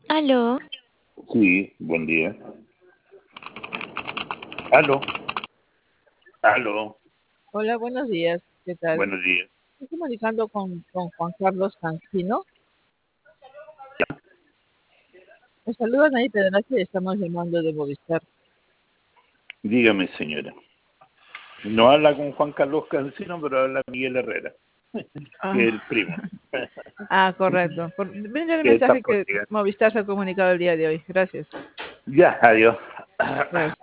Aló, Sí, buen día. Aló, aló, Hola, buenos días. ¿Qué tal? buenos días. Estoy comunicando con Juan Carlos Cancino. Me saluda Nay Pedraza y estamos llamando de Movistar. Dígame, señora. No habla con Juan Carlos Cancino, pero habla Miguel Herrera, que es el Ah, primo. correcto. Brinda el Que está mensaje por que llegar. Movistar se ha comunicado el día de hoy. Gracias. Ya, adiós. Gracias.